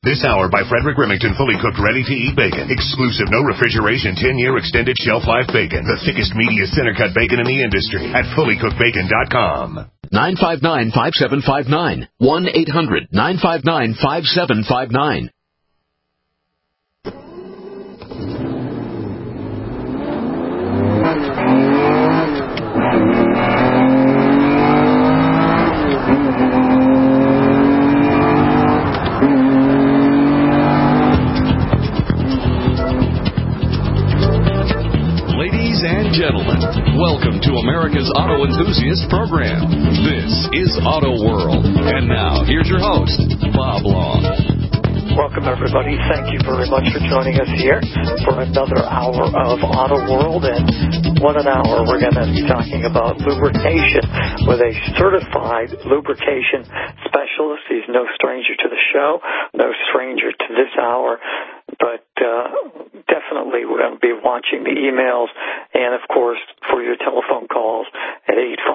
This hour by Frederick Remington, fully cooked, ready-to-eat bacon. Exclusive, no refrigeration, 10-year extended shelf life bacon. The thickest, meatiest, center-cut bacon in the industry at fullycookedbacon.com. 959-5759. 1-800-959-5759. Welcome to America's Auto Enthusiast Program. This is Auto World. And now, here's your host, Bob Long. Welcome, everybody. Thank you very much for joining us here for another hour of Auto World. And what an hour. We're going to be talking about lubrication with a certified lubrication specialist. He's no stranger to the show, no stranger to this hour. But definitely we're going to be watching the emails and, of course, for your telephone calls at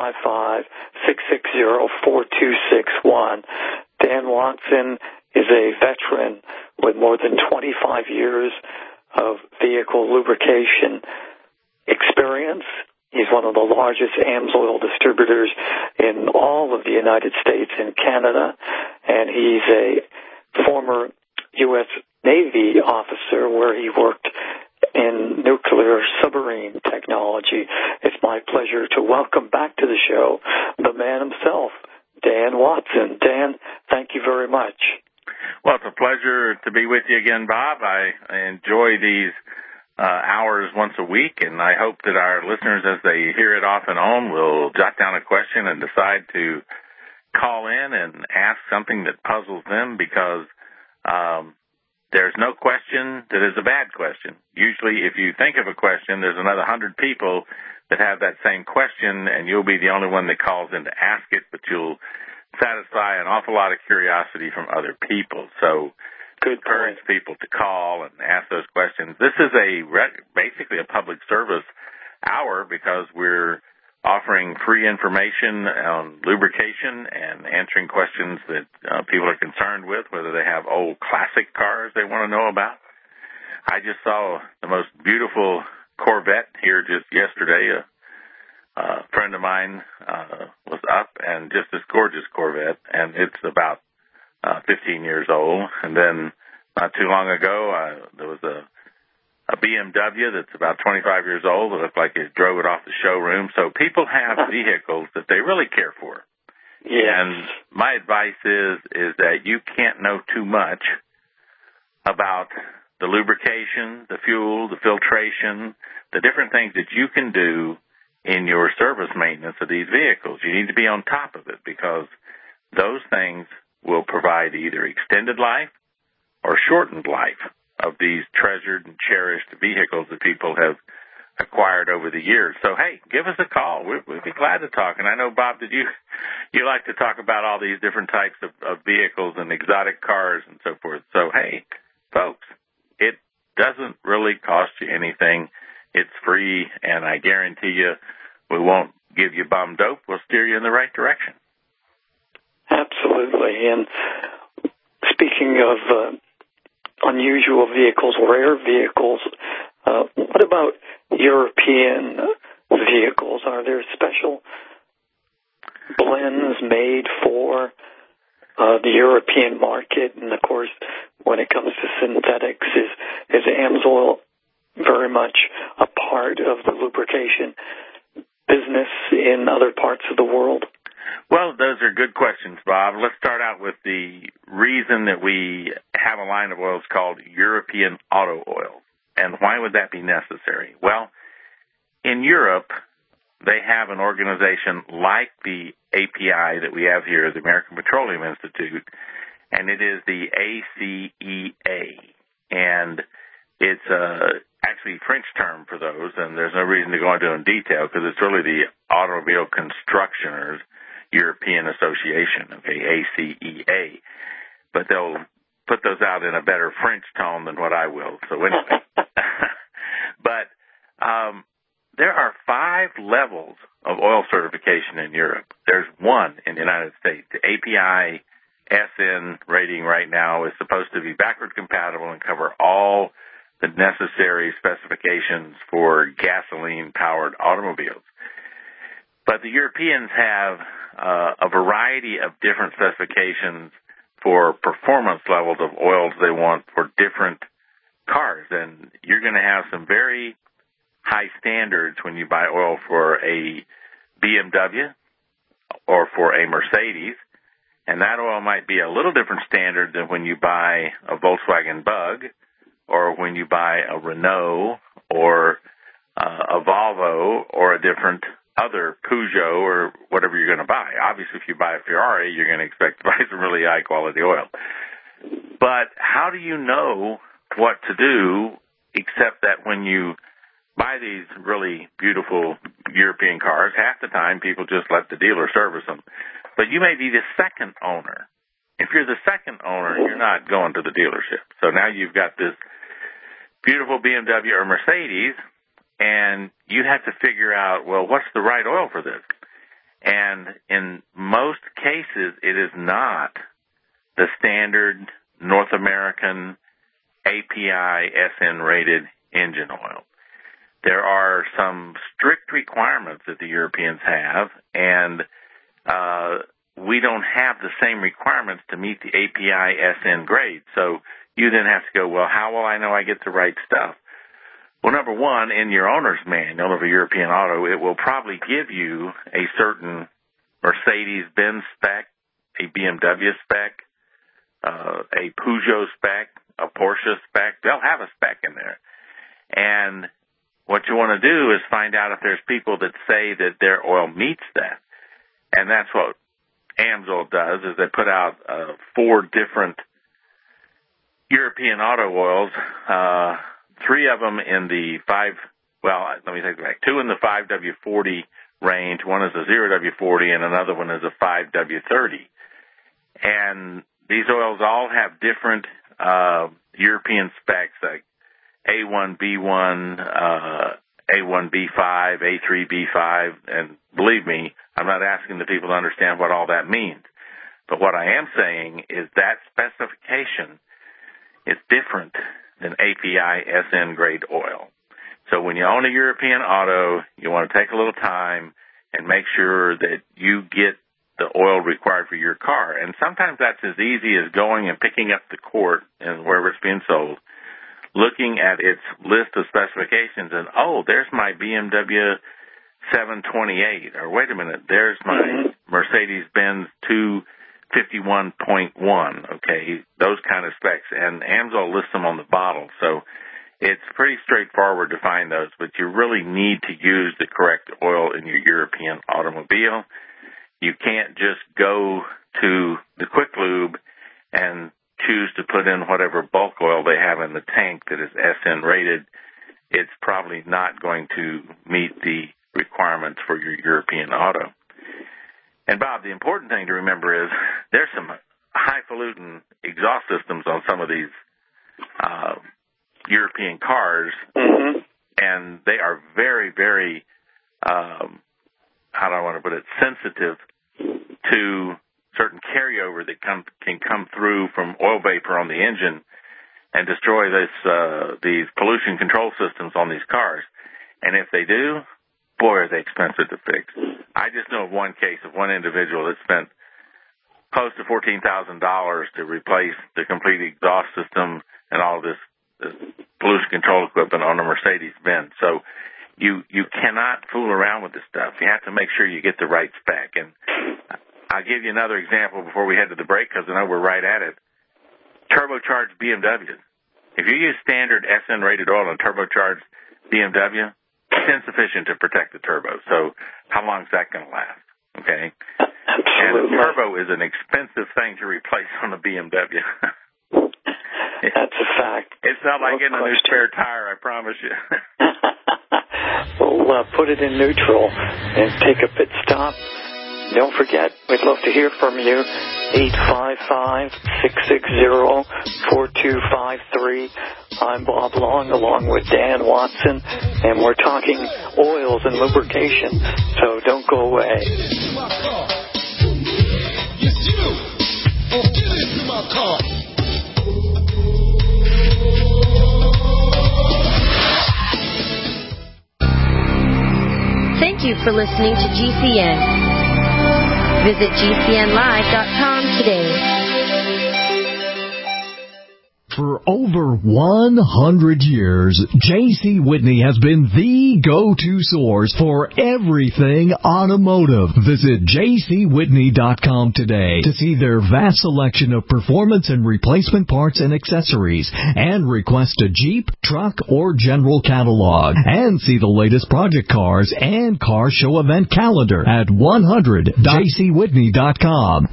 855-660-4261. Dan Watson is a veteran with more than 25 years of vehicle lubrication experience. He's one of the largest AMSOIL distributors in all of the United States and Canada, and he's a former U.S. Navy officer where he worked in nuclear submarine technology. It's my pleasure to welcome back to the show the man himself, Dan Watson. Dan, thank you very much. Well, it's a pleasure to be with you again, Bob. I enjoy these hours once a week, and I hope that our listeners, as they hear it off and on, will jot down a question and decide to call in and ask something that puzzles them, because there's no question that is a bad question. Usually, if you think of a question, there's another 100 people that have that same question, and you'll be the only one that calls in to ask it, but you'll satisfy an awful lot of curiosity from other people. So encourage people to call and ask those questions. This is basically a public service hour, because we're offering free information on lubrication and answering questions that people are concerned with, whether they have old classic cars they want to know about. I just saw the most beautiful Corvette here just yesterday. A friend of mine was up, and just this gorgeous Corvette, and it's about 15 years old. And then not too long ago, there was a BMW that's about 25 years old. It looked like it drove it off the showroom. So people have vehicles that they really care for. Yes. And my advice is that you can't know too much about the lubrication, the fuel, the filtration, the different things that you can do in your service maintenance of these vehicles. You need to be on top of it, because those things will provide either extended life or shortened life of these treasured and cherished vehicles that people have acquired over the years. So, hey, give us a call. We'd be glad to talk. And I know, Bob, that you like to talk about all these different types of vehicles and exotic cars and so forth. So, hey, folks, it doesn't really cost you anything. It's free, and I guarantee you we won't give you bum dope. We'll steer you in the right direction. Absolutely. And speaking of unusual vehicles, rare vehicles, what about European vehicles? Are there special blends made for the European market? And, of course, when it comes to synthetics, is AMSOIL very much a part of the lubrication business in other parts of the world? Well, those are good questions, Bob. Let's start out with the reason that we have a line of oils called European Auto Oil. And why would that be necessary? Well, in Europe, they have an organization like the API that we have here, the American Petroleum Institute, and it is the ACEA. And it's actually a French term for those, and there's no reason to go into it in detail, because it's really the Automobile Constructioners European Association, okay, ACEA. But they'll put those out in a better French tone than what I will. So anyway. But there are 5 levels of oil certification in Europe. There's one in the United States, the API SN rating right now is supposed to be backward compatible and cover all the necessary specifications for gasoline-powered automobiles. But the Europeans have a variety of different specifications for performance levels of oils they want for different cars. And you're going to have some very high standards when you buy oil for a BMW or for a Mercedes. And that oil might be a little different standard than when you buy a Volkswagen Bug or when you buy a Renault or a Volvo or a different other Peugeot or whatever you're going to buy. Obviously, if you buy a Ferrari, you're going to expect to buy some really high-quality oil. But how do you know what to do except that when you buy these really beautiful European cars, half the time people just let the dealer service them. But you may be the second owner. If you're the second owner, you're not going to the dealership. So now you've got this beautiful BMW or Mercedes, and you have to figure out, well, what's the right oil for this? And in most cases, it is not the standard North American API SN-rated engine oil. There are some strict requirements that the Europeans have, and we don't have the same requirements to meet the API SN grade. So you then have to go, well, how will I know I get the right stuff? Well, number one, in your owner's manual of a European auto, it will probably give you a certain Mercedes-Benz spec, a BMW spec, a Peugeot spec, a Porsche spec. They'll have a spec in there. And what you want to do is find out if there's people that say that their oil meets that. And that's what AMSOIL does, is they put out 4 different European auto oils, 3 of them in the 2 in the 5W40 range. One is a 0W40 and another one is a 5W30. And these oils all have different European specs, like A1B1, A1B5, A3B5, and believe me, I'm not asking the people to understand what all that means. But what I am saying is that specification is different than API SN grade oil. So when you own a European auto, you want to take a little time and make sure that you get the oil required for your car. And sometimes that's as easy as going and picking up the quart and wherever it's being sold, looking at its list of specifications and, oh, there's my BMW 728, or wait a minute, there's my Mercedes-Benz 251.1, okay, those kind of specs. And AMSOIL lists them on the bottle, so it's pretty straightforward to find those, but you really need to use the correct oil in your European automobile. You can't just go to the Quick Lube and choose to put in whatever bulk oil they have in the tank that is SN rated. It's probably not going to meet the requirements for your European auto. And Bob, the important thing to remember is there's some highfalutin exhaust systems on some of these European cars, and they are very, very, how do I want to put it, sensitive to certain carryover that can come through from oil vapor on the engine and destroy these pollution control systems on these cars. And if they do, boy, are they expensive to fix. I just know of one case of one individual that spent close to $14,000 to replace the complete exhaust system and all of this pollution control equipment on a Mercedes-Benz. So you cannot fool around with this stuff. You have to make sure you get the right spec. And I'll give you another example before we head to the break, because I know we're right at it. Turbocharged BMWs. If you use standard SN-rated oil on turbocharged BMW, it's insufficient to protect the turbo. So how long is that going to last? Okay? Absolutely. And a turbo is an expensive thing to replace on a BMW. That's a fact. It's not like getting a new spare tire, I promise you. We'll put it in neutral and take a pit stop. Don't forget, we'd love to hear from you. 855-660-4253. I'm Bob Long, along with Dan Watson, and we're talking oils and lubrication, so don't go away. you for listening to GCN. Visit GCNlive.com today. For over 100 years, J.C. Whitney has been the go-to source for everything automotive. Visit jcwhitney.com today to see their vast selection of performance and replacement parts and accessories, and request a Jeep, truck, or general catalog, and see the latest project cars and car show event calendar at 100jcwhitney.com.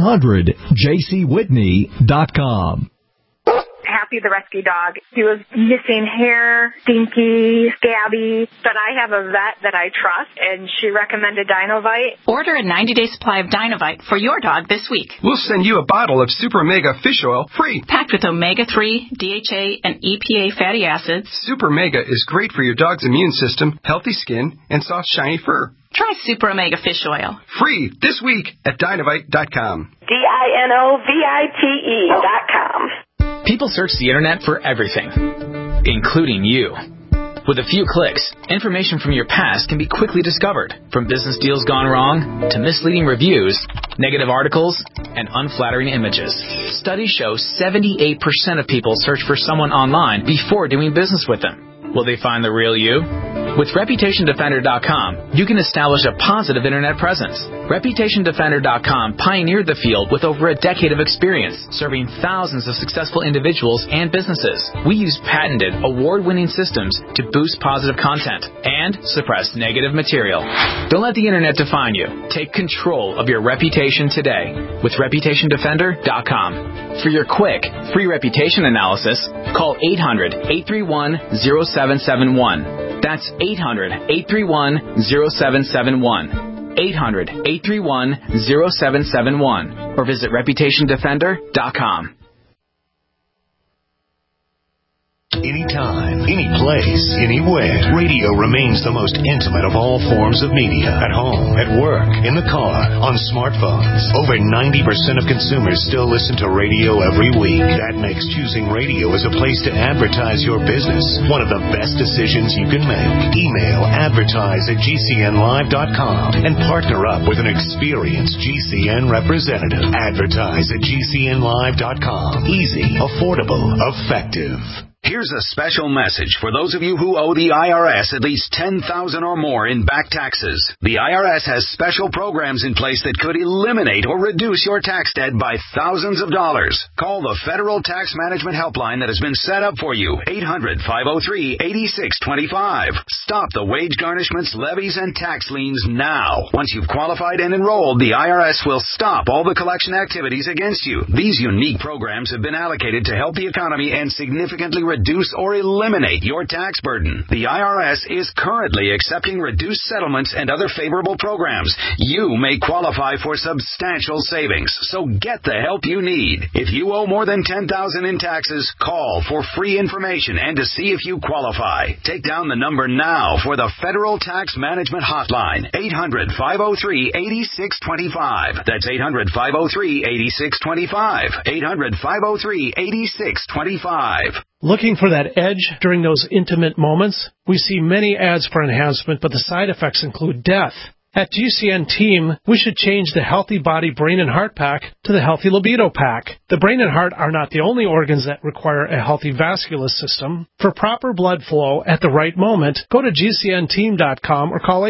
100jcwhitney.com. Happy, the rescue dog. He was missing hair, stinky, scabby, but I have a vet that I trust, and she recommended Dinovite. Order a 90-day supply of Dinovite for your dog this week. We'll send you a bottle of Super Omega Fish Oil free. Packed with omega-3, DHA, and EPA fatty acids. Super Omega is great for your dog's immune system, healthy skin, and soft, shiny fur. Try Super Omega Fish Oil. Free this week at Dinovite.com. DINOVITE.com. People search the internet for everything, including you. With a few clicks, information from your past can be quickly discovered, from business deals gone wrong to misleading reviews, negative articles, and unflattering images. Studies show 78% of people search for someone online before doing business with them. Will they find the real you? With ReputationDefender.com, you can establish a positive internet presence. ReputationDefender.com pioneered the field with over a decade of experience, serving thousands of successful individuals and businesses. We use patented, award-winning systems to boost positive content and suppress negative material. Don't let the internet define you. Take control of your reputation today with ReputationDefender.com. For your quick, free reputation analysis, call 800-831-0771. That's 800-831-0771. 800-831-0771. Or visit ReputationDefender.com. Anytime, any place, anywhere. Radio remains the most intimate of all forms of media. At home, at work, in the car, on smartphones. Over 90% of consumers still listen to radio every week. That makes choosing radio as a place to advertise your business one of the best decisions you can make. Email advertise@gcnlive.com and partner up with an experienced GCN representative. Advertise at gcnlive.com. Easy, affordable, effective. Here's a special message for those of you who owe the IRS at least $10,000 or more in back taxes. The IRS has special programs in place that could eliminate or reduce your tax debt by thousands of dollars. Call the Federal Tax Management Helpline that has been set up for you. 800-503-8625. Stop the wage garnishments, levies, and tax liens now. Once you've qualified and enrolled, the IRS will stop all the collection activities against you. These unique programs have been allocated to help the economy and significantly reduce or eliminate your tax burden. The IRS is currently accepting reduced settlements and other favorable programs. You may qualify for substantial savings, so get the help you need. If you owe more than $10,000 in taxes, call for free information and to see if you qualify. Take down the number now for the Federal Tax Management Hotline, 800-503-8625. That's 800-503-8625. 800-503-8625. Looking for that edge during those intimate moments? We see many ads for enhancement, but the side effects include death. At GCN Team, we should change the Healthy Body, Brain, and Heart Pack to the Healthy Libido Pack. The brain and heart are not the only organs that require a healthy vascular system. For proper blood flow at the right moment, go to GCNteam.com or call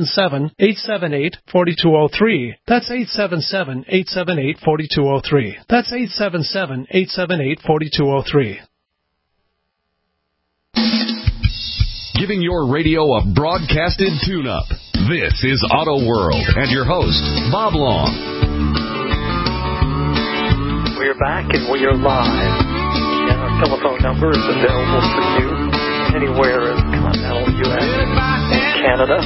877-878-4203. That's 877-878-4203. That's 877-878-4203. Giving your radio a broadcasted tune-up. This is Auto World and your host, Bob Long. We're back and we are live. And our telephone number is available for you anywhere in continental U.S. and Canada,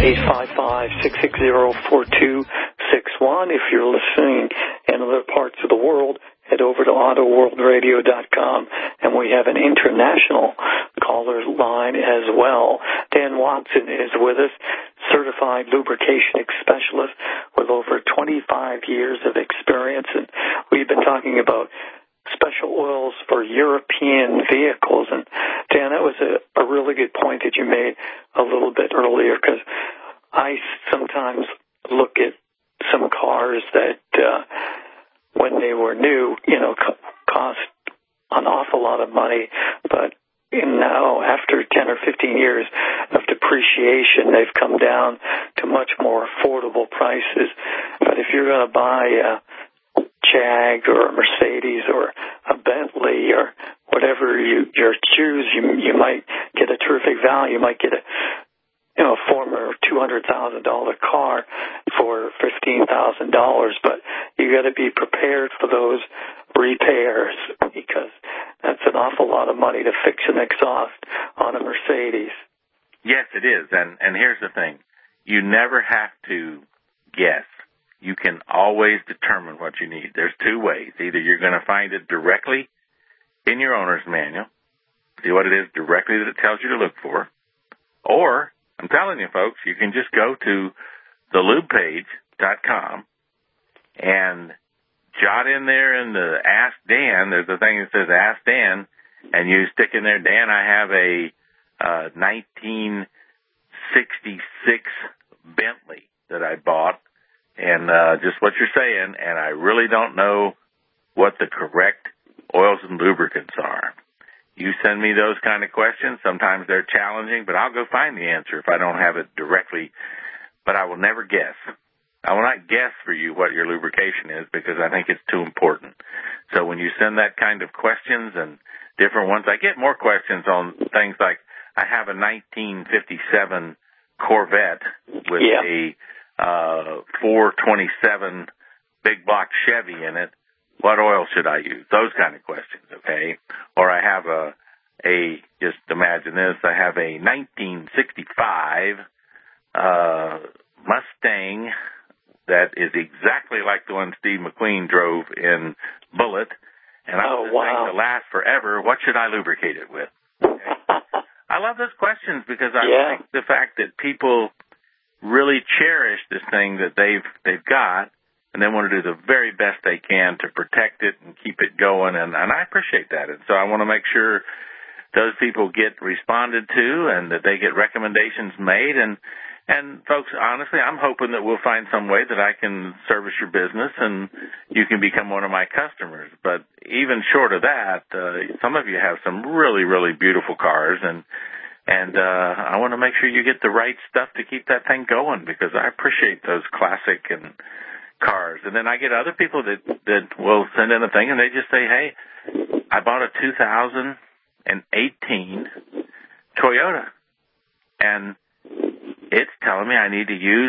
855-660-4261. If you're listening in other parts of the world, head over to AutoWorldRadio.com, and we have an international caller line as well. Dan Watson is with us, certified lubrication specialist with over 25 years of experience, and we've been talking about special oils for European vehicles. And Dan, that was a really good point that you made a little bit earlier, because I sometimes look at some cars that when they were new, cost an awful lot of money, but now after 10 or 15 years of depreciation, they've come down to much more affordable prices. But if you're going to buy a Jag or a Mercedes or a Bentley or whatever you choose, you might get a terrific value. You might get a former $200,000 car for $15,000, but you got to be prepared for those repairs because that's an awful lot of money to fix an exhaust on a Mercedes. Yes, it is. And here's the thing. You never have to guess. You can always determine what you need. There's two ways. Either you're going to find it directly in your owner's manual, see what it is directly that it tells you to look for, or I'm telling you, folks, you can just go to thelubepage.com and jot in there in the Ask Dan, there's a thing that says Ask Dan, and you stick in there, Dan, I have a 1966 Bentley that I bought, and just what you're saying, and I really don't know what the correct oils and lubricants are. You send me those kind of questions. Sometimes they're challenging, but I'll go find the answer if I don't have it directly. But I will never guess. I will not guess for you what your lubrication is because I think it's too important. So when you send that kind of questions and different ones, I get more questions on things like I have a 1957 Corvette with a 427 big block Chevy in it. What oil should I use? Those kind of questions, okay? Or I have just imagine this, I have a 1965 Mustang that is exactly like the one Steve McQueen drove in Bullitt, and I want this thing to last forever. What should I lubricate it with? Okay. I love those questions because I like the fact that people really cherish this thing that they've got, and they want to do the very best they can to protect it and keep it going, and I appreciate that. And so I want to make sure those people get responded to and that they get recommendations made. And folks, honestly, I'm hoping that we'll find some way that I can service your business and you can become one of my customers. But even short of that, some of you have some really, really beautiful cars, and I want to make sure you get the right stuff to keep that thing going because I appreciate those classic and cars. And then I get other people that will send in a thing and they just say, hey, I bought a 2018 Toyota and it's telling me I need to use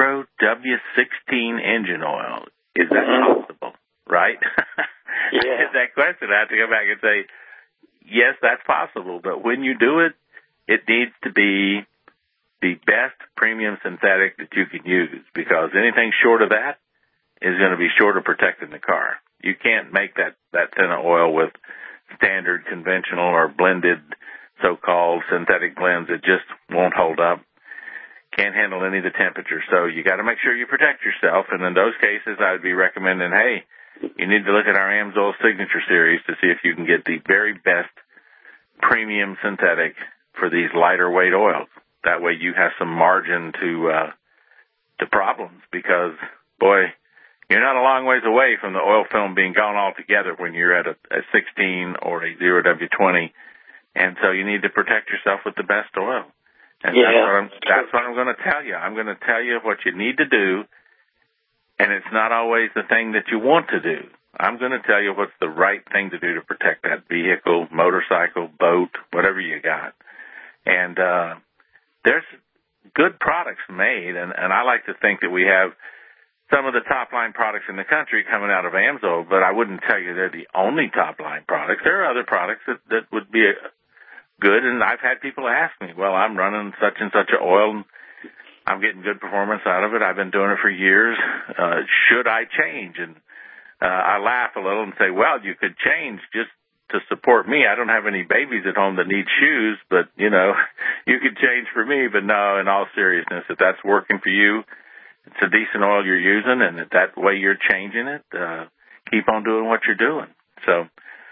0W16 engine oil. Is that possible? Right? Yeah. That question, I have to go back and say, yes, that's possible. But when you do it, it needs to be the best premium synthetic that you can use because anything short of that is going to be short of protecting the car. You can't make that thin of oil with standard conventional or blended so-called synthetic blends. It just won't hold up. Can't handle any of the temperature. So you got to make sure you protect yourself. And in those cases, I would be recommending, hey, you need to look at our AMSOIL Signature Series to see if you can get the very best premium synthetic for these lighter weight oils. That way you have some margin to problems because, boy, you're not a long ways away from the oil film being gone altogether when you're at a 16 or a 0W20. And so you need to protect yourself with the best oil. And that's what I'm going to tell you. I'm going to tell you what you need to do, and it's not always the thing that you want to do. I'm going to tell you what's the right thing to do to protect that vehicle, motorcycle, boat, whatever you got. And there's good products made, and I like to think that we have some of the top-line products in the country coming out of AMSOIL, but I wouldn't tell you they're the only top-line products. There are other products that would be good, and I've had people ask me, well, I'm running such and such an oil, and I'm getting good performance out of it. I've been doing it for years. Should I change? And I laugh a little and say, well, you could change just to support me. I don't have any babies at home that need shoes, but, you could change for me. But no, in all seriousness, if that's working for you, it's a decent oil you're using, and that way you're changing it, keep on doing what you're doing. So,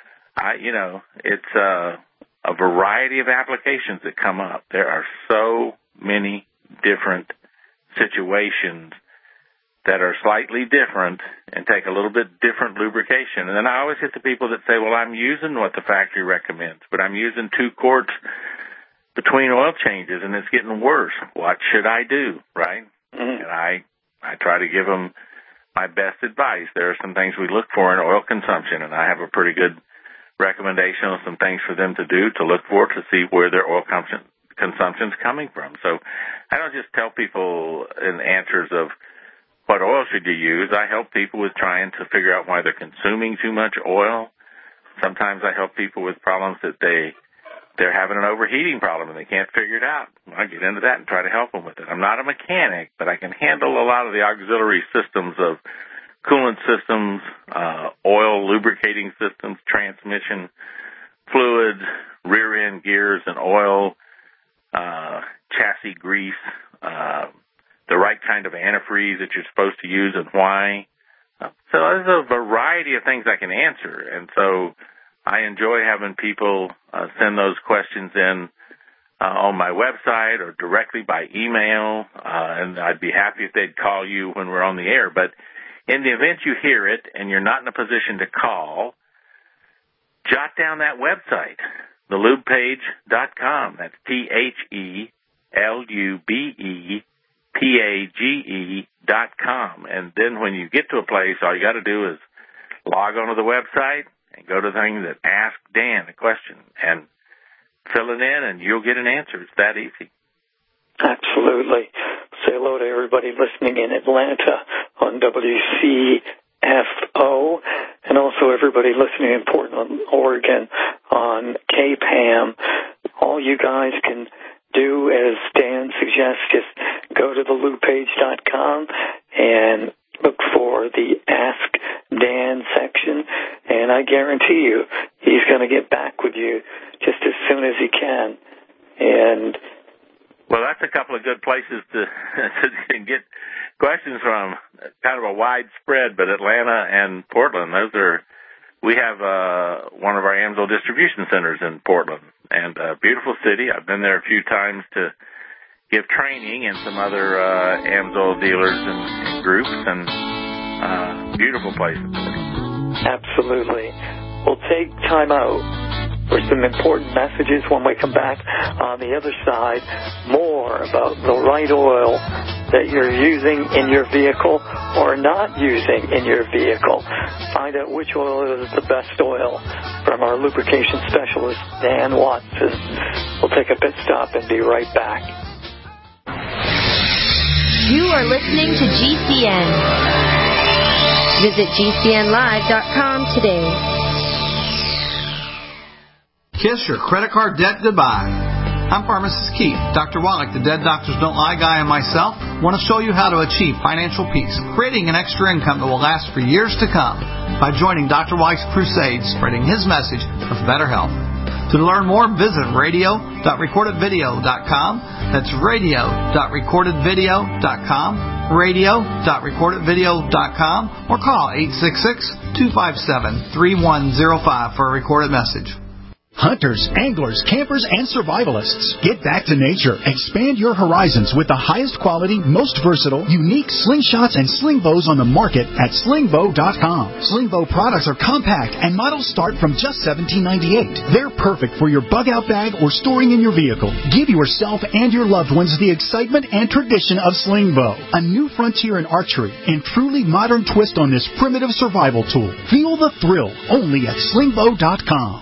it's a variety of applications that come up. There are so many different situations that are slightly different and take a little bit different lubrication. And then I always get the people that say, well, I'm using what the factory recommends, but I'm using 2 quarts between oil changes and it's getting worse. What should I do, right? Mm-hmm. And I try to give them my best advice. There are some things we look for in oil consumption, and I have a pretty good recommendation on some things for them to do to look for to see where their oil consumption's coming from. So I don't just tell people in answers of what oil should you use. I help people with trying to figure out why they're consuming too much oil. Sometimes I help people with problems that they're having an overheating problem and they can't figure it out. I get into that and try to help them with it. I'm not a mechanic, but I can handle a lot of the auxiliary systems of coolant systems, oil lubricating systems, transmission fluids, rear end gears and oil, chassis grease, the right kind of antifreeze that you're supposed to use and why. So there's a variety of things I can answer. And so I enjoy having people send those questions in on my website or directly by email, and I'd be happy if they'd call you when we're on the air. But in the event you hear it and you're not in a position to call, jot down that website, thelubepage.com. That's TheLubepage.com. And then when you get to a place, all you got to do is log onto the website and go to the thing that Ask Dan a question and fill it in, and you'll get an answer. It's that easy. Absolutely. Say hello to everybody listening in Atlanta on WCFO, and also everybody listening in Portland, Oregon on KPAM. All you guys can do, as Dan suggests, just go to thelubepage.com and look for the Ask Dan section, and I guarantee you he's going to get back with you just as soon as he can. And well, that's a couple of good places to get questions from. Kind of a wide spread, but Atlanta and Portland, we have one of our AMSOIL distribution centers in Portland, and a beautiful city. I've been there a few times to give training and some other AMSOIL dealers and groups, and beautiful place. Absolutely. We'll take time out for some important messages when we come back. On the other side, more about the right oil that you're using in your vehicle or not using in your vehicle. Find out which oil is the best oil from our lubrication specialist, Dan Watson. We'll take a pit stop and be right back. You are listening to GCN. Visit GCNlive.com today. Kiss your credit card debt goodbye. I'm Pharmacist Keith. Dr. Wallach, the Dead Doctors Don't Lie guy, and myself want to show you how to achieve financial peace, creating an extra income that will last for years to come by joining Dr. Wallach's crusade, spreading his message of better health. To learn more, visit radio.recordedvideo.com. That's radio.recordedvideo.com, radio.recordedvideo.com, or call 866-257-3105 for a recorded message. Hunters, anglers, campers, and survivalists. Get back to nature. Expand your horizons with the highest quality, most versatile, unique slingshots and sling bows on the market at slingbow.com. Slingbow products are compact and models start from just $17.98. They're perfect for your bug-out bag or storing in your vehicle. Give yourself and your loved ones the excitement and tradition of Slingbow, a new frontier in archery and truly modern twist on this primitive survival tool. Feel the thrill only at slingbow.com.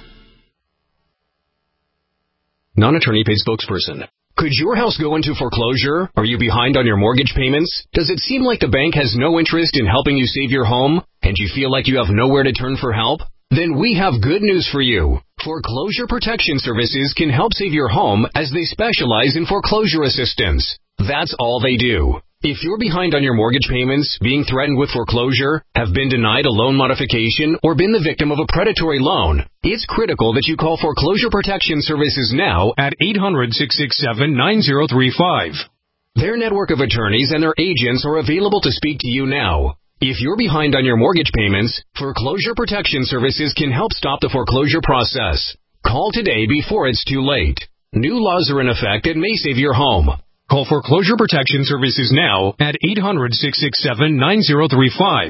Non-attorney paid spokesperson. Could your house go into foreclosure? Are you behind on your mortgage payments? Does it seem like the bank has no interest in helping you save your home? And you feel like you have nowhere to turn for help? Then we have good news for you. Foreclosure Protection Services can help save your home as they specialize in foreclosure assistance. That's all they do. If you're behind on your mortgage payments, being threatened with foreclosure, have been denied a loan modification, or been the victim of a predatory loan, it's critical that you call Foreclosure Protection Services now at 800-667-9035. Their network of attorneys and their agents are available to speak to you now. If you're behind on your mortgage payments, Foreclosure Protection Services can help stop the foreclosure process. Call today before it's too late. New laws are in effect that may save your home. Call Foreclosure Protection Services now at 800-667-9035.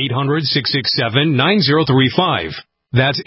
800-667-9035. That's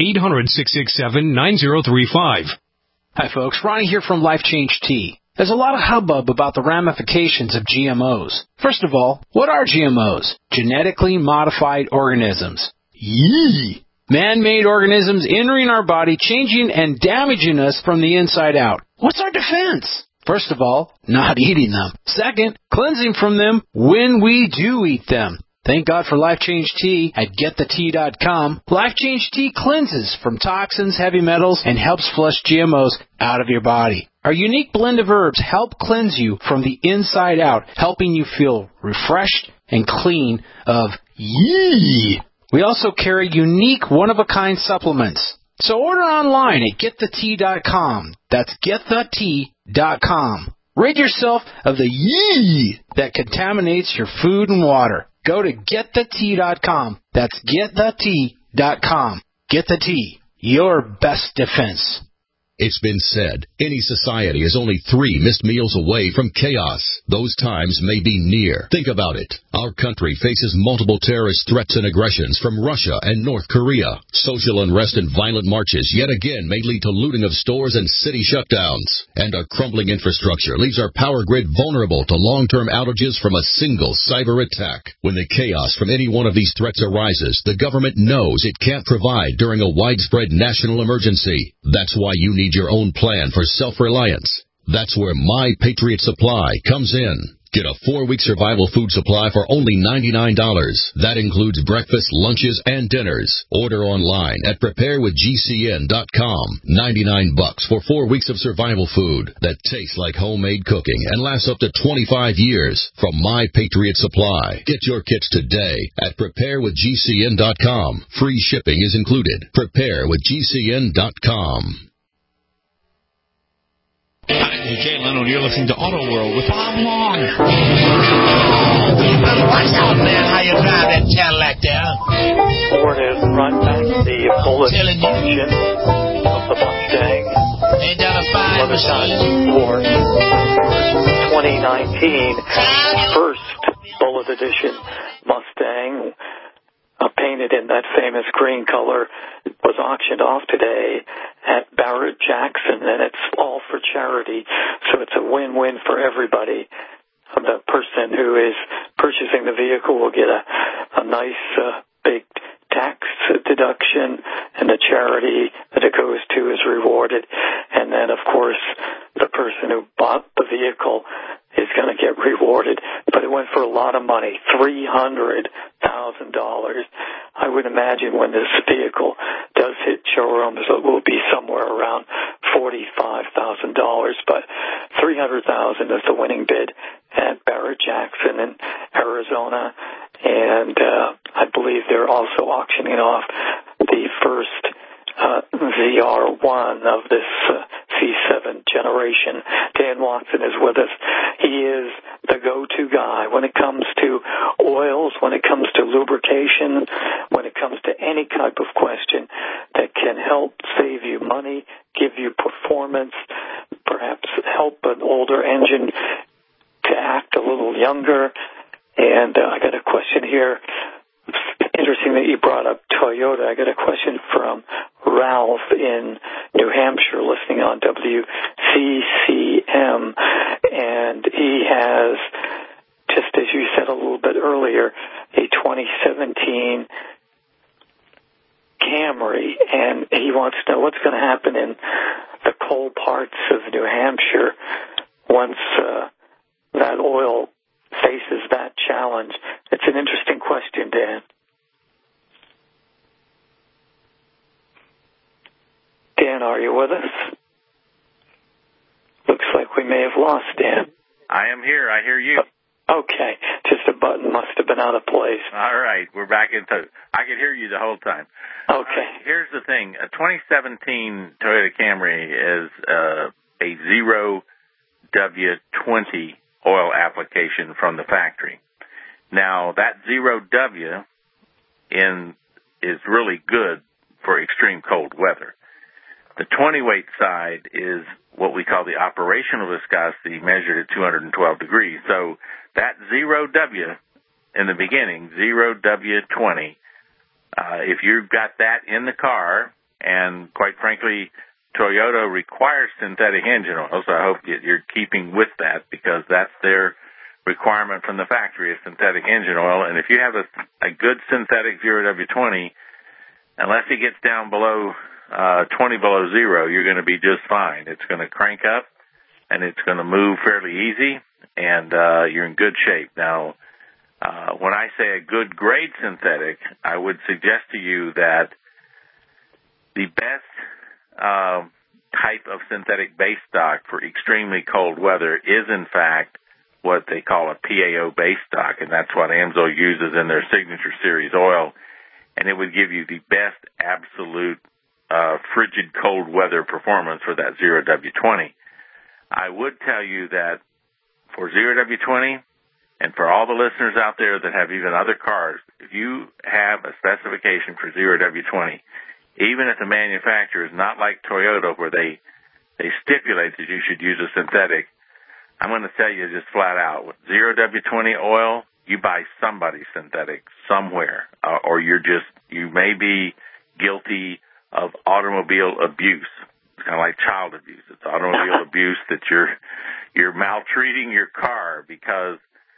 800-667-9035. Hi, folks. Ronnie here from Life Change Tea. There's a lot of hubbub about the ramifications of GMOs. First of all, what are GMOs? Genetically modified organisms. Yee! Man-made organisms entering our body, changing and damaging us from the inside out. What's our defense? First of all, not eating them. Second, cleansing from them when we do eat them. Thank God for Life Change Tea at GetTheTea.com. Life Change Tea cleanses from toxins, heavy metals, and helps flush GMOs out of your body. Our unique blend of herbs help cleanse you from the inside out, helping you feel refreshed and clean of yee. We also carry unique one-of-a-kind supplements. So order online at GetTheTea.com. That's GetTheTea.com. Rid yourself of the yee that contaminates your food and water. Go to GetTheTea.com. That's GetTheTea.com. Get the Tea, your best defense. It's been said, any society is only 3 missed meals away from chaos. Those times may be near. Think about it. Our country faces multiple terrorist threats and aggressions from Russia and North Korea. Social unrest and violent marches yet again may lead to looting of stores and city shutdowns. And a crumbling infrastructure leaves our power grid vulnerable to long-term outages from a single cyber attack. When the chaos from any one of these threats arises, the government knows it can't provide during a widespread national emergency. That's why you need your own plan for self-reliance. That's where My Patriot Supply comes in. Get a 4-week survival food supply for only $99. That includes breakfast, lunches, and dinners. Order online at preparewithgcn.com. $99 for 4 weeks of survival food that tastes like homemade cooking and lasts up to 25 years from My Patriot Supply. Get your kits today at preparewithgcn.com. Free shipping is included. Preparewithgcn.com. Hi, Jay Leno, you're listening to Auto World with Bob Long. Watch out, man, how you drive that Cadillac there. Ford has brought back the bullet function of the Mustang. Ain't that a fine machine? Ford 2019 first bullet edition Mustang, painted in that famous green color, was auctioned off today at Barrett-Jackson, and it's all for charity, so it's a win-win for everybody. The person who is purchasing the vehicle will get a nice big tax deduction, and the charity that it goes to is rewarded. And then, of course, the person who bought the vehicle is going to get rewarded. But it went for a lot of money, $300,000. I would imagine when this vehicle does hit showrooms, it will be somewhere around $45,000. But $300,000 is the winning bid at Barrett-Jackson in Arizona. And I believe they're also auctioning off the first ZR1 of this C7 generation. Dan Watson is with us. He is the go-to guy when it comes to oils, when it comes to lubrication, when it comes to any type of question that can help save you money, give you performance, perhaps help an older engine to act a little younger. And I got a question here. Interesting that you brought up Toyota. I got a question from Ralph in New Hampshire listening on WCCM, and he has, just as you said a little bit earlier, a 2017 Camry, and he wants to know what's going to happen in the cold parts of New Hampshire once that oil faces that challenge. It's an interesting question, Dan. Dan, are you with us? Looks like we may have lost Dan. I am here. I hear you. Okay. Just a button must have been out of place. All right. We're back into it. I could hear you the whole time. Okay. Here's the thing. A 2017 Toyota Camry is a 0W20 oil application from the factory. Now, that 0W is really good for extreme cold weather. The 20-weight side is what we call the operational viscosity measured at 212 degrees. So that 0W in the beginning, 0W20, if you've got that in the car, and quite frankly, Toyota requires synthetic engine oil, so I hope you're keeping with that because that's their requirement from the factory is synthetic engine oil. And if you have a good synthetic 0W20, unless it gets down below 20 below zero, you're going to be just fine. It's going to crank up, and it's going to move fairly easy, and you're in good shape. Now, when I say a good grade synthetic, I would suggest to you that the best type of synthetic base stock for extremely cold weather is, in fact, what they call a PAO base stock, and that's what AMSOIL uses in their Signature Series oil, and it would give you the best absolute frigid cold weather performance for that 0W20. I would tell you that for 0W20, and for all the listeners out there that have even other cars, if you have a specification for 0W20, even if the manufacturer is not like Toyota where they stipulate that you should use a synthetic, I'm going to tell you just flat out, with 0W20 oil, you buy somebody's synthetic somewhere, or you may be guilty of automobile abuse. It's kind of like child abuse. It's automobile abuse that you're maltreating your car because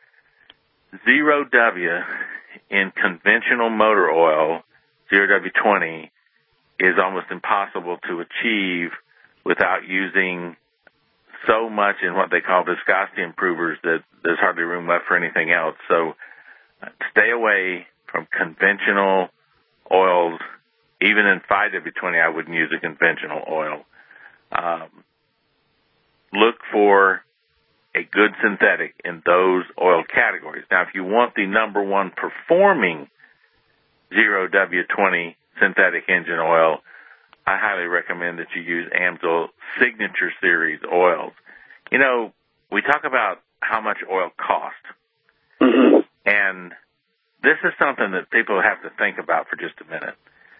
0W in conventional motor oil, 0W20, is almost impossible to achieve without using so much in what they call viscosity improvers that there's hardly room left for anything else. So stay away from conventional oils. Even in 5W20, I wouldn't use a conventional oil. Look for a good synthetic in those oil categories. Now, if you want the number one performing 0W20 synthetic engine oil, I highly recommend that you use AMSOIL Signature Series oils. You know, we talk about how much oil costs, and this is something that people have to think about for just a minute.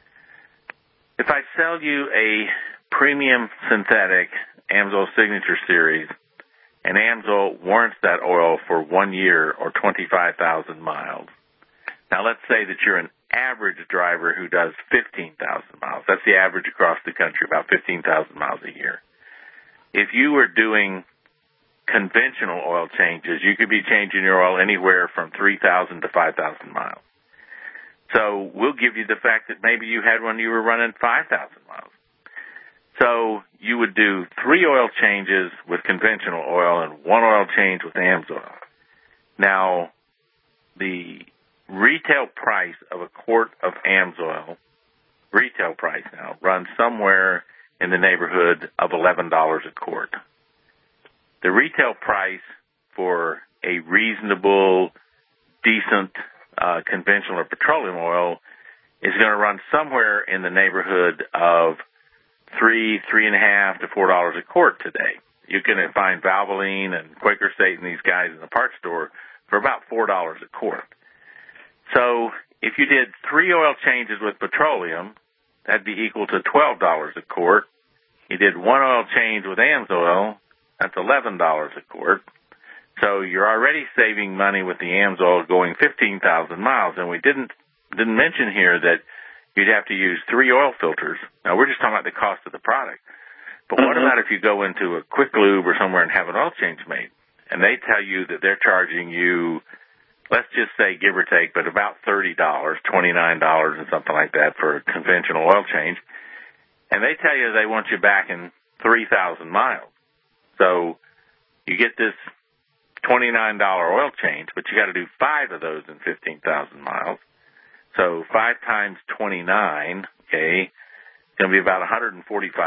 If I sell you a premium synthetic AMSOIL Signature Series, and AMSOIL warrants that oil for 1 year or 25,000 miles. Now, let's say that you're an average driver who does 15,000 miles. That's the average across the country, about 15,000 miles a year. If you were doing conventional oil changes, you could be changing your oil anywhere from 3,000 to 5,000 miles. So we'll give you the fact that maybe you had one you were running 5,000 miles. So you would do 3 oil changes with conventional oil and 1 oil change with AMSOIL. Now, the retail price of a quart of AMSOIL, retail price now, runs somewhere in the neighborhood of $11 a quart. The retail price for a reasonable, decent, conventional or petroleum oil is going to run somewhere in the neighborhood of $3.5 to $4 a quart today. You can find Valvoline and Quaker State and these guys in the parts store for about $4 a quart. So if you did 3 oil changes with petroleum, that'd be equal to $12 a quart. You did 1 oil change with AMSOIL, that's $11 a quart. So you're already saving money with the AMSOIL going 15,000 miles. And we didn't mention here that you'd have to use 3 oil filters. Now, we're just talking about the cost of the product. But what about if you go into a Quick Lube or somewhere and have an oil change made, and they tell you that they're charging you, let's just say, give or take, but about $30, $29 and something like that for a conventional oil change, and they tell you they want you back in 3,000 miles. So you get this $29 oil change, but you got to do 5 of those in 15,000 miles. So 5 times 29, okay, it's going to be about $145,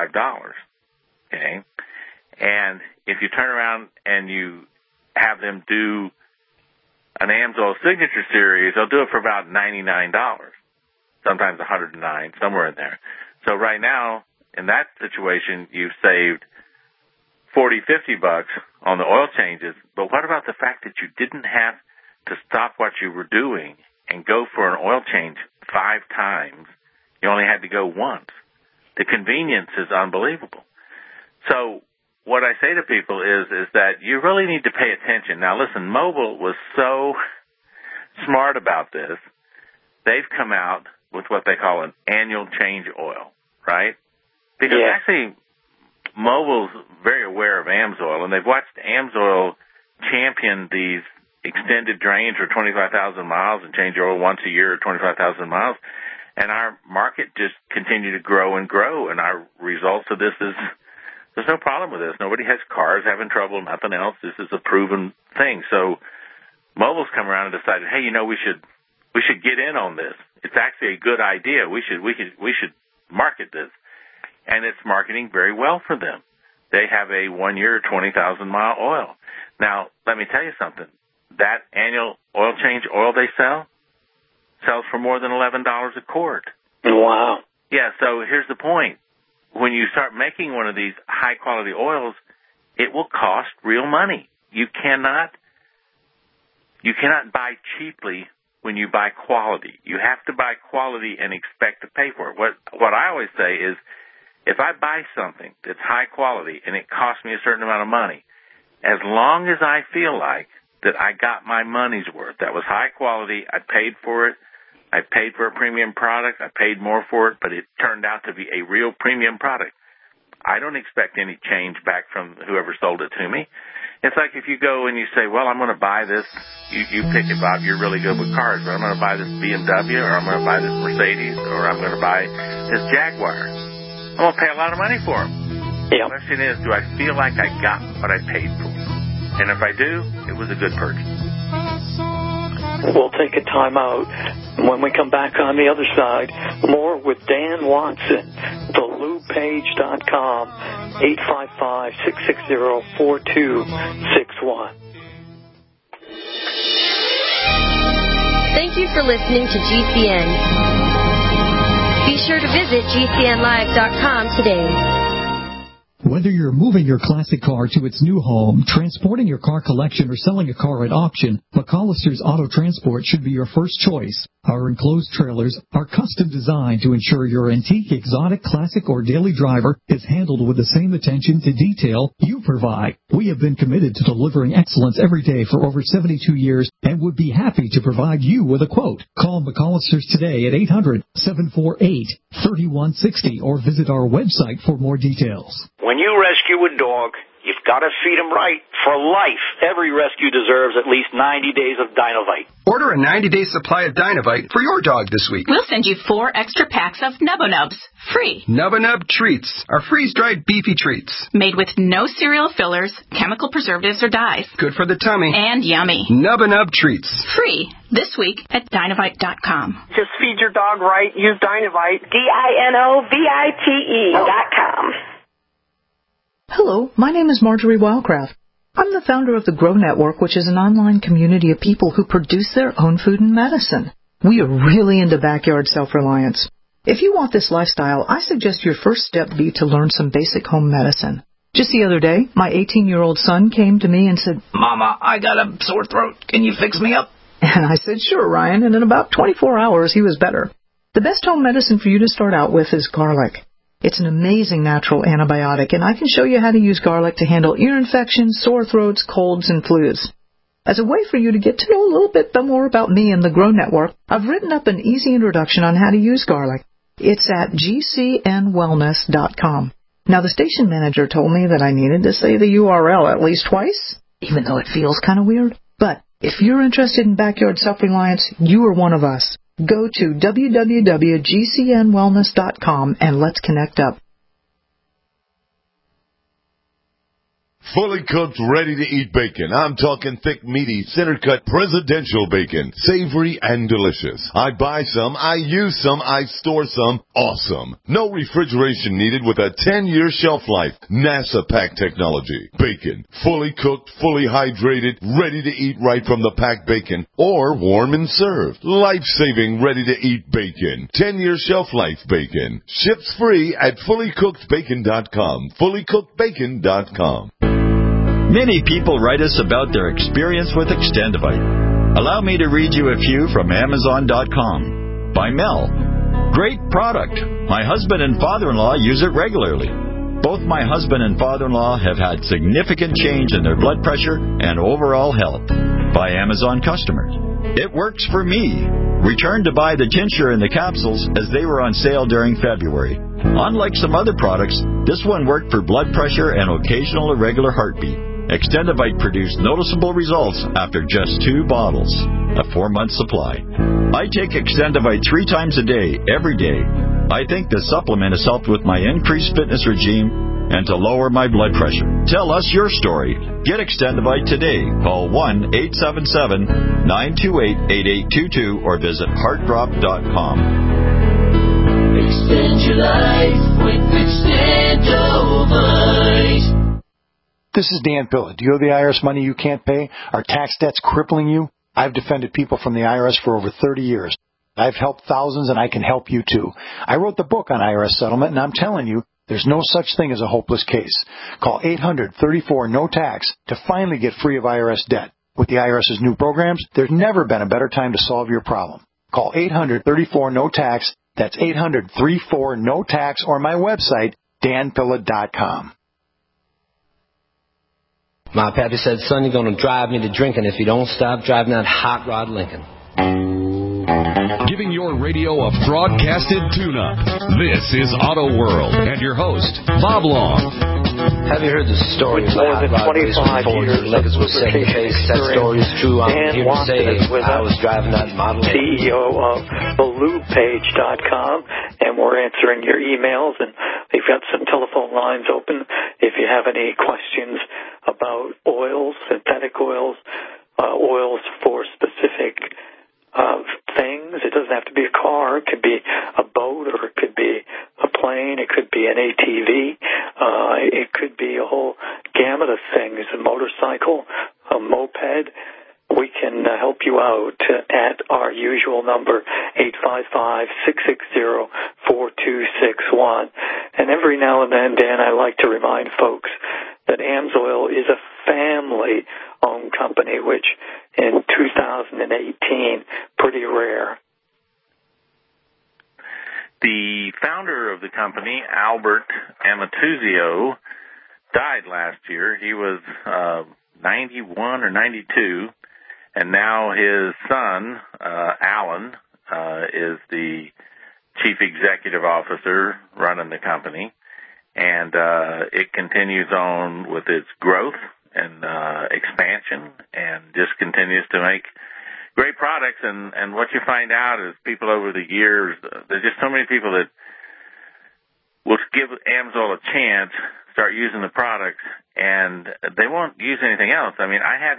okay? And if you turn around and you have them do an AMSOIL Signature Series, they'll do it for about $99, sometimes $109, somewhere in there. So right now, in that situation, you've saved $40, $50 on the oil changes. But what about the fact that you didn't have to stop what you were doing and go for an oil change 5 times? You only had to go once. The convenience is unbelievable. So what I say to people is that you really need to pay attention. Now, listen, Mobil was so smart about this. They've come out with what they call an annual change oil, right? Because actually, Mobil's very aware of AMSOIL, and they've watched AMSOIL champion these extended drains for 25,000 miles and change oil once a year or 25,000 miles. And our market just continued to grow and grow, and our results of this is there's no problem with this. Nobody has cars having trouble, nothing else. This is a proven thing. So Mobil's come around and decided, hey, we should get in on this. It's actually a good idea. We should market this. And it's marketing very well for them. They have a 1 year, 20,000-mile oil. Now, let me tell you something. That annual oil change oil they sells for more than $11 a quart. Wow. Yeah, so here's the point. When you start making one of these high-quality oils, it will cost real money. You cannot buy cheaply when you buy quality. You have to buy quality and expect to pay for it. What I always say is, if I buy something that's high quality and it costs me a certain amount of money, as long as I feel like that I got my money's worth, that was high quality, I paid for it, I paid for a premium product, I paid more for it, but it turned out to be a real premium product, I don't expect any change back from whoever sold it to me. It's like if you go and you say, well, I'm going to buy this, you pick it, Bob, you're really good with cars, but I'm going to buy this BMW, or I'm going to buy this Mercedes, or I'm going to buy this Jaguar. I'm going to pay a lot of money for them. The question is, do I feel like I got what I paid for? And if I do, it was a good purchase. We'll take a time out. When we come back on the other side, more with Dan Watson, thelubepage.com, 855-660-4261. Thank you for listening to GCN. Be sure to visit GCNlive.com today. Whether you're moving your classic car to its new home, transporting your car collection, or selling a car at auction, McCollister's Auto Transport should be your first choice. Our enclosed trailers are custom designed to ensure your antique, exotic, classic, or daily driver is handled with the same attention to detail you provide. We have been committed to delivering excellence every day for over 72 years and would be happy to provide you with a quote. Call McCollister's today at 800-748-3160 or visit our website for more details. When you rescue a dog, you've got to feed him right for life. Every rescue deserves at least 90 days of Dinovite. Order a 90-day supply of Dinovite for your dog this week. We'll send you 4 extra packs of Nubba Nubs, free. Nubba Nub Treats are freeze-dried beefy treats. Made with no cereal fillers, chemical preservatives, or dyes. Good for the tummy. And yummy. Nubba Nub Treats. Free this week at Dinovite.com. Just feed your dog right. Use Dinovite. DINOVITE.com. Hello, my name is Marjorie Wildcraft. I'm the founder of the Grow Network, which is an online community of people who produce their own food and medicine. We are really into backyard self-reliance. If you want this lifestyle, I suggest your first step be to learn some basic home medicine. Just the other day, my 18-year-old son came to me and said, "Mama, I got a sore throat. Can you fix me up?" And I said, "Sure, Ryan," and in about 24 hours, he was better. The best home medicine for you to start out with is garlic. It's an amazing natural antibiotic, and I can show you how to use garlic to handle ear infections, sore throats, colds, and flus. As a way for you to get to know a little bit more about me and the Grow Network, I've written up an easy introduction on how to use garlic. It's at gcnwellness.com. Now, the station manager told me that I needed to say the URL at least twice, even though it feels kind of weird. But if you're interested in backyard self-reliance, you are one of us. Go to www.gcnwellness.com and let's connect up. Fully cooked, ready-to-eat bacon. I'm talking thick, meaty, center-cut presidential bacon. Savory and delicious. I buy some, I use some, I store some. Awesome. No refrigeration needed with a 10-year shelf life. NASA pack technology. Bacon. Fully cooked, fully hydrated, ready to eat right from the packed bacon. Or warm and served. Life-saving, ready-to-eat bacon. 10-year shelf life bacon. Ships free at fullycookedbacon.com. Fullycookedbacon.com. Many people write us about their experience with Extendivite. Allow me to read you a few from Amazon.com. By Mel. Great product. My husband and father-in-law use it regularly. Both my husband and father-in-law have had significant change in their blood pressure and overall health by Amazon customers. It works for me. Return to buy the tincture and the capsules as they were on sale during February. Unlike some other products, this one worked for blood pressure and occasional irregular heartbeat. Extendivite produced noticeable results after just 2 bottles, a 4-month supply. I take Extendivite 3 times a day, every day. I think the supplement has helped with my increased fitness regime and to lower my blood pressure. Tell us your story. Get Extendivite today. Call 1-877-928-8822 or visit heartdrop.com. Extend your life with Extendivite. This is Dan Pilla. Do you owe the IRS money you can't pay? Are tax debts crippling you? I've defended people from the IRS for over 30 years. I've helped thousands, and I can help you, too. I wrote the book on IRS settlement, and I'm telling you, there's no such thing as a hopeless case. Call 800-34-NO-TAX to finally get free of IRS debt. With the IRS's new programs, there's never been a better time to solve your problem. Call 800-34-NO-TAX. That's 800-34-NO-TAX, or my website, danpilla.com. My pappy said, son, you're going to drive me to drinking if you don't stop driving that hot rod Lincoln. Giving your radio a broadcasted tune-up. This is Auto World and your host, Bob Long. Have you heard the story of the hot rod race when Ford and Lincolns were set in the face? That story is true. I'm here to say I was driving that model. CEO of BluePage.com, and we're answering your emails, and they've got some telephone lines open. If you have any questions about oils, synthetic oils, oils for specific things. It doesn't have to be a car. It could be a boat, or it could be a plane. It could be an ATV. It could be a whole gamut of things, a motorcycle, a moped. We can help you out at our usual number, 855-660-4261. And every now and then, Dan, I like to remind folks that AMSOIL is a family-owned company, which in 2018, pretty rare. The founder of the company, Albert Amatuzio, died last year. He was 91 or 92, and now his son, Alan, is the chief executive officer running the company, and it continues on with its growth and expansion, and just continues to make great products. And what you find out is people over the years, there's just so many people that will give AMSOIL a chance, start using the products, and they won't use anything else. I mean, I had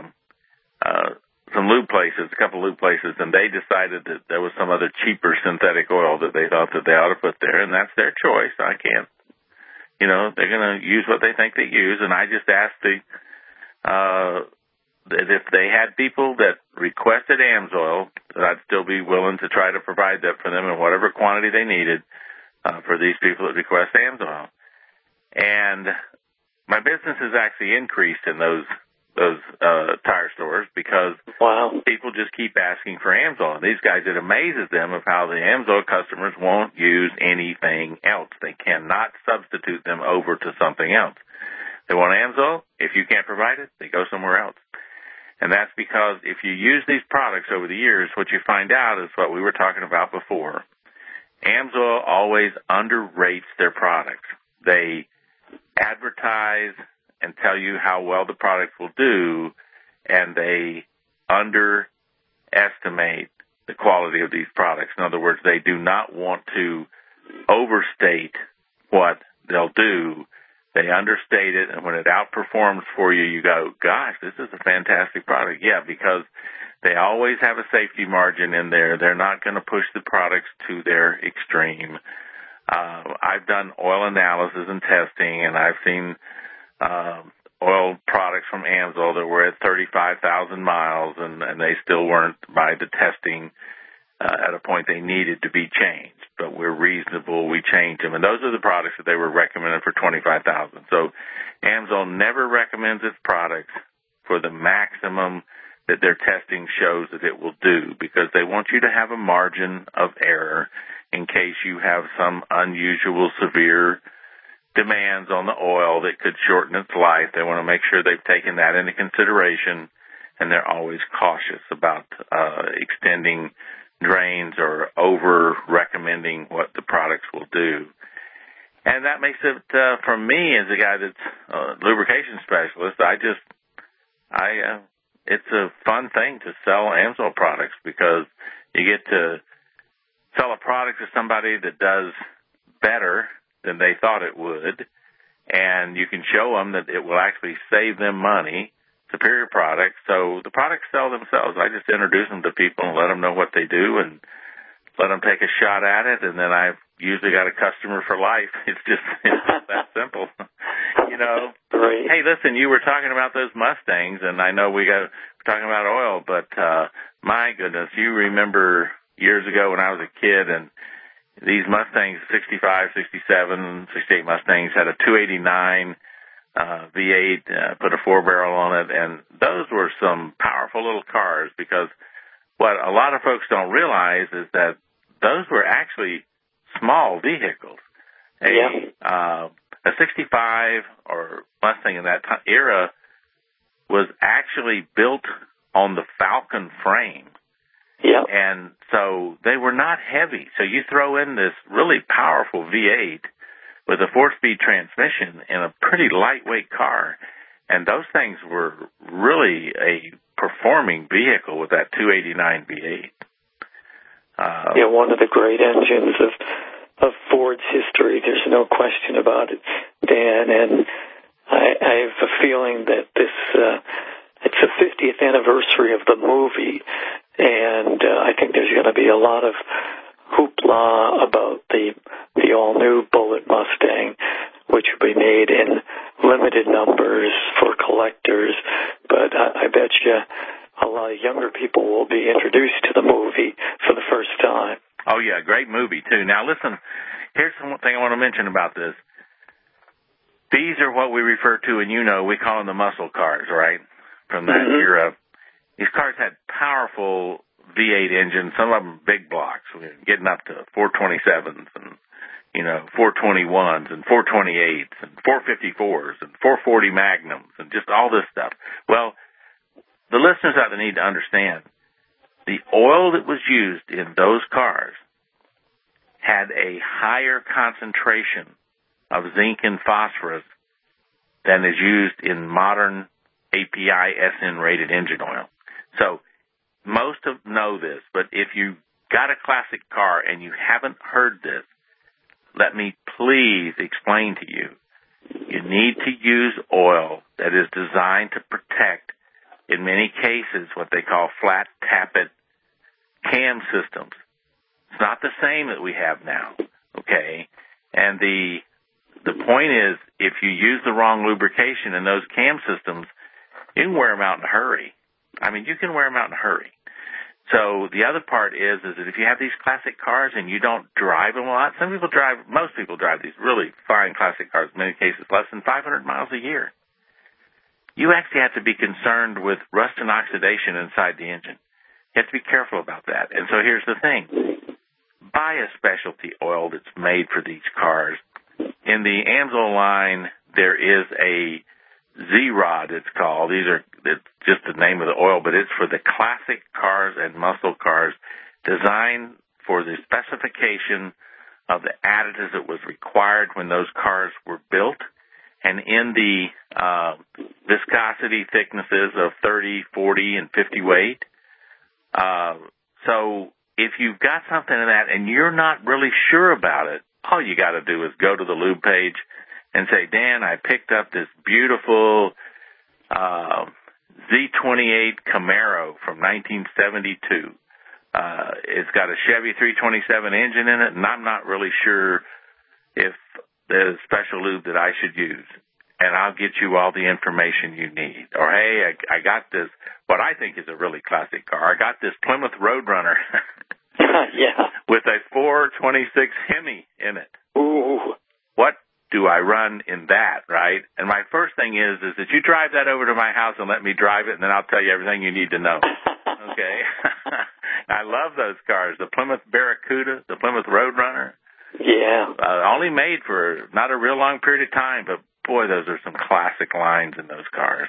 some lube places, a couple lube places, and they decided that there was some other cheaper synthetic oil that they thought that they ought to put there, and that's their choice. I can't. You know, they're going to use what they think they use, and I just asked that if they had people that requested AMSOIL, that I'd still be willing to try to provide that for them in whatever quantity they needed for these people that request AMSOIL. And my business has actually increased in those tire stores because people just keep asking for AMSOIL. And these guys, it amazes them of how the AMSOIL customers won't use anything else. They cannot substitute them over to something else. They want AMSOIL. If you can't provide it, they go somewhere else. And that's because if you use these products over the years, what you find out is what we were talking about before. AMSOIL always underrates their products. They advertise and tell you how well the product will do, and they underestimate the quality of these products. In other words, they do not want to overstate what they'll do. They understate it, and when it outperforms for you, you go, gosh, this is a fantastic product. Yeah, because they always have a safety margin in there. They're not going to push the products to their extreme. I've done oil analysis and testing, and I've seen oil products from AMSOIL that were at 35,000 miles, and they still weren't, by the testing, at a point they needed to be changed. But we're reasonable. We changed them. And those are the products that they were recommended for 25,000. So AMSOIL never recommends its products for the maximum that their testing shows that it will do, because they want you to have a margin of error. in case you have some unusual severe demands on the oil that could shorten its life. They want to make sure they've taken that into consideration, and they're always cautious about extending drains or over-recommending what the products will do. And that makes it, for me as a guy that's a lubrication specialist, it's a fun thing to sell AMSOIL products because you get to sell a product to somebody that does better than they thought it would, and you can show them that it will actually save them money, superior products. So the products sell themselves. I just introduce them to people and let them know what they do and let them take a shot at it, and then I've usually got a customer for life. It's just that simple. You know, right. Hey, listen, you were talking about those Mustangs, and I know we're talking about oil, but my goodness, you remember years ago when I was a kid, and these Mustangs, 65, 67, 68 Mustangs, had a 289 V8, put a 4-barrel on it, and those were some powerful little cars because what a lot of folks don't realize is that those were actually small vehicles. A 65 or Mustang in that era was actually built on the Falcon frame. Yep. And so they were not heavy. So you throw in this really powerful V8 with a 4-speed transmission in a pretty lightweight car, and those things were really a performing vehicle with that 289 V8. One of the great engines of Ford's history. There's no question about it, Dan. And I have a feeling that it's the 50th anniversary of the movie, and I think there's going to be a lot of hoopla about the all-new Bullitt Mustang, which will be made in limited numbers for collectors. But I bet you a lot of younger people will be introduced to the movie for the first time. Oh, yeah, great movie, too. Now, listen, here's one thing I want to mention about this. These are what we refer to, and we call them the muscle cars, right, from that era. These cars had powerful V8 engines, some of them big blocks, getting up to 427s and, 421s and 428s and 454s and 440 Magnums and just all this stuff. Well, the listeners out there need to understand the oil that was used in those cars had a higher concentration of zinc and phosphorus than is used in modern API SN-rated engine oil. So most know this, but if you got a classic car and you haven't heard this, let me please explain to you. You need to use oil that is designed to protect, in many cases, what they call flat tappet cam systems. It's not the same that we have now, okay? And the point is, if you use the wrong lubrication in those cam systems, you can wear them out in a hurry. I mean, you can wear them out in a hurry. So the other part is that if you have these classic cars and you don't drive them a lot, most people drive these really fine classic cars, in many cases less than 500 miles a year. You actually have to be concerned with rust and oxidation inside the engine. You have to be careful about that. And so here's the thing. Buy a specialty oil that's made for these cars. In the AMSOIL line, there is a Z-Rod, it's called. It's just the name of the oil, but it's for the classic cars and muscle cars, designed for the specification of the additives that was required when those cars were built, and in the viscosity thicknesses of 30, 40, and 50 weight. So if you've got something in that and you're not really sure about it, all you got to do is go to the lube page and say, Dan, I picked up this beautiful Z28 Camaro from 1972. It's got a Chevy 327 engine in it, and I'm not really sure if there's special lube that I should use. And I'll get you all the information you need. Or, hey, I got this, what I think is a really classic car. I got this Plymouth Roadrunner with a 426 Hemi in it. Ooh. What do I run in that, right? And my first thing is that you drive that over to my house and let me drive it, and then I'll tell you everything you need to know. Okay? I love those cars. The Plymouth Barracuda, the Plymouth Roadrunner. Yeah. Only made for not a real long period of time, but boy, those are some classic lines in those cars.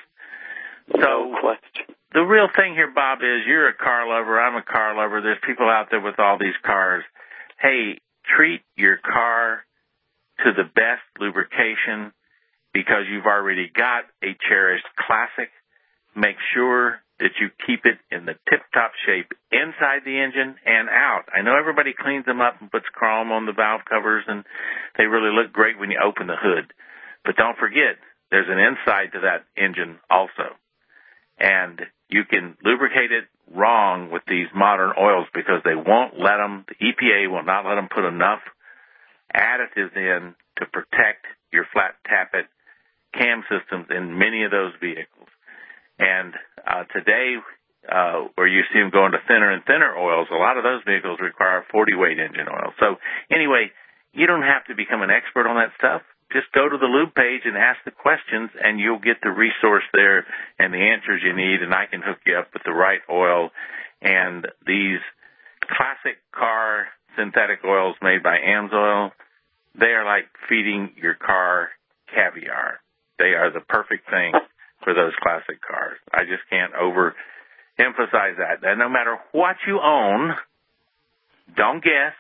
No question. The real thing here, Bob, is you're a car lover. I'm a car lover. There's people out there with all these cars. Hey, treat your car to the best lubrication because you've already got a cherished classic. Make sure that you keep it in the tip-top shape inside the engine and out. I know everybody cleans them up and puts chrome on the valve covers, and they really look great when you open the hood. But don't forget, there's an inside to that engine also. And you can lubricate it wrong with these modern oils because they won't let them, the EPA will not let them put enough additives in to protect your flat tappet cam systems in many of those vehicles. And today, where you see them going to thinner and thinner oils, a lot of those vehicles require 40-weight engine oil. So anyway, you don't have to become an expert on that stuff. Just go to the lube page and ask the questions, and you'll get the resource there and the answers you need, and I can hook you up with the right oil. And these classic car synthetic oils made by AMSOIL, they are like feeding your car caviar. They are the perfect thing for those classic cars. I just can't overemphasize that. And no matter what you own, don't guess,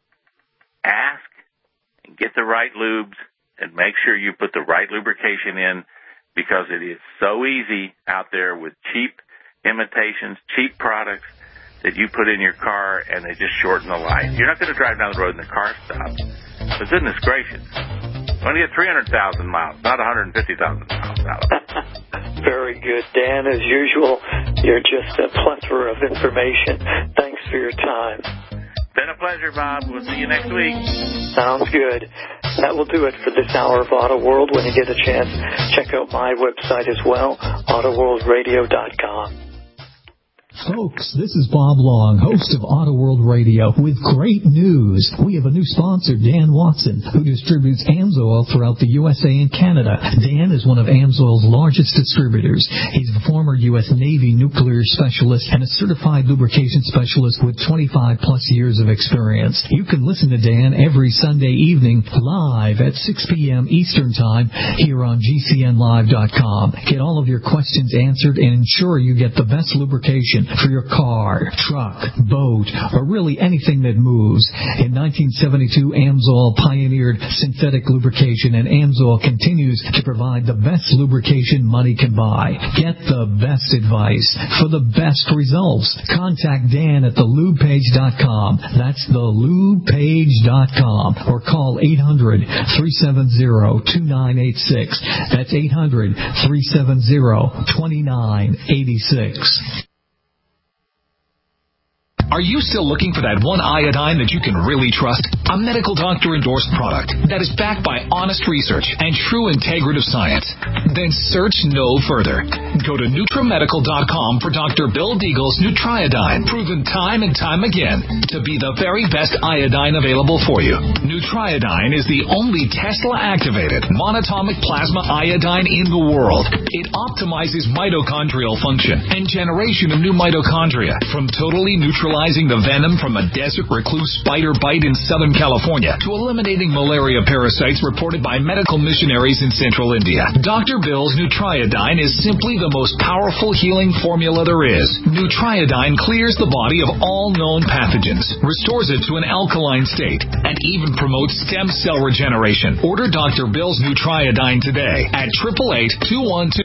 ask, and get the right lubes, and make sure you put the right lubrication in because it is so easy out there with cheap imitations, cheap products that you put in your car, and they just shorten the life. You're not going to drive down the road and the car stops. But goodness gracious, you want to get 300,000 miles, not 150,000 miles out of it. Very good, Dan. As usual, you're just a plethora of information. Thanks for your time. Been a pleasure, Bob. We'll see you next week. Sounds good. That will do it for this hour of Auto World. When you get a chance, check out my website as well, autoworldradio.com. Folks, this is Bob Long, host of Auto World Radio, with great news. We have a new sponsor, Dan Watson, who distributes AMSOIL throughout the USA and Canada. Dan is one of AMSOIL's largest distributors. He's a former U.S. Navy nuclear specialist and a certified lubrication specialist with 25-plus years of experience. You can listen to Dan every Sunday evening live at 6 p.m. Eastern Time here on GCNlive.com. Get all of your questions answered and ensure you get the best lubrication for your car, truck, boat, or really anything that moves. In 1972, AMSOIL pioneered synthetic lubrication, and AMSOIL continues to provide the best lubrication money can buy. Get the best advice for the best results. Contact Dan at thelubepage.com. That's thelubepage.com. Or call 800-370-2986. That's 800-370-2986. Are you still looking for that one iodine that you can really trust? A medical doctor-endorsed product that is backed by honest research and true integrative science? Then search no further. Go to NutriMedical.com for Dr. Bill Deagle's Nutriodine, proven time and time again to be the very best iodine available for you. Nutriodine is the only Tesla-activated monatomic plasma iodine in the world. It optimizes mitochondrial function and generation of new mitochondria from totally neutralizing the venom from a desert recluse spider bite in Southern California to eliminating malaria parasites reported by medical missionaries in central India. Dr. Bill's Nutriodine is simply the most powerful healing formula there is. Nutriodine clears the body of all known pathogens, restores it to an alkaline state, and even promotes stem cell regeneration. Order Dr. Bill's Nutriodine today at 888-212